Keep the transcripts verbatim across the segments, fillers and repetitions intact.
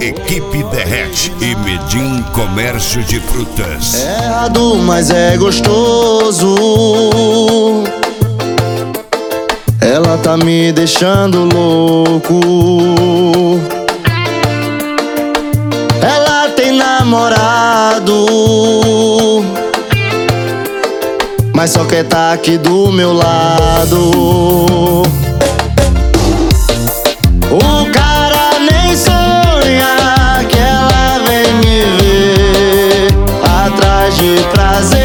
Equipe Derrete e Medim Comércio de Frutas. É errado, mas é gostoso. Ela tá me deixando louco. Ela tem namorado, mas só quer tá aqui do meu lado. O cara nem sonha que ela vem me ver atrás de prazer.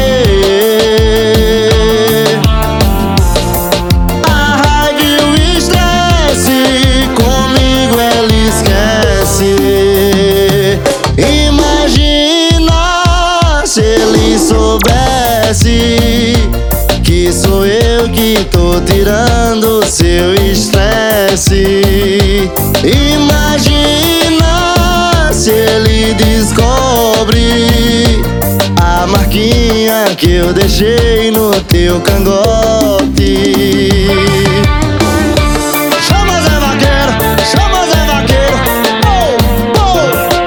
A raiva e o estresse, comigo ela esquece. Imagina se ele soubesse que sou eu que tô tirando seu estresse. Imagina se ele descobre a marquinha que eu deixei no teu cangote. Chama Zé Vaqueiro, chama Zé Vaqueiro. Oh, oh.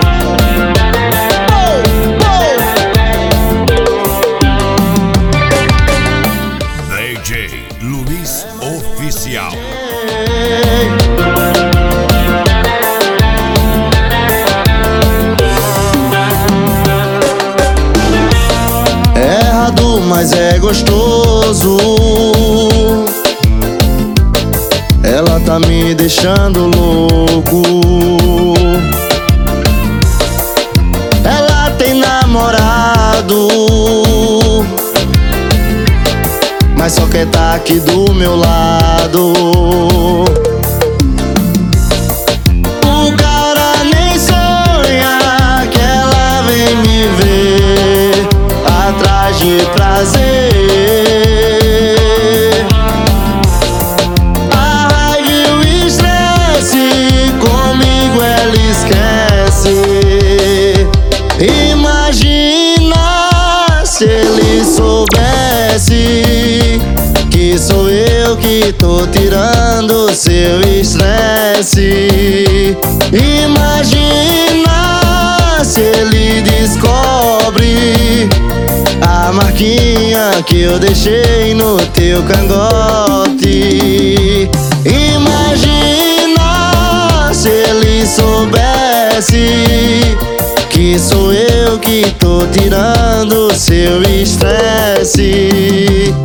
D J Luiz Oficial. É errado, mas é gostoso. Ela tá me deixando louco. Ela tem namorado, mas só quer tá aqui do meu lado. O cara nem sonha que ela vem me ver atrás de prazer. A raiva e o estresse, comigo ela esquece. Imagina se ele soubesse que sou eu que tô tirando seu estresse. Imagina se ele descobre a marquinha que eu deixei no teu cangote. Imagina se ele soubesse que sou eu que tô tirando seu estresse.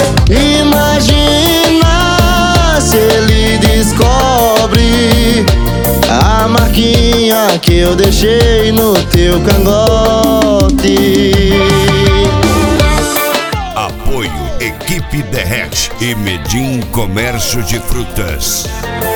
Imagina se ele descobre a marquinha que eu deixei no teu cangote. Apoio Equipe Derrete e Medim Comércio de Frutas.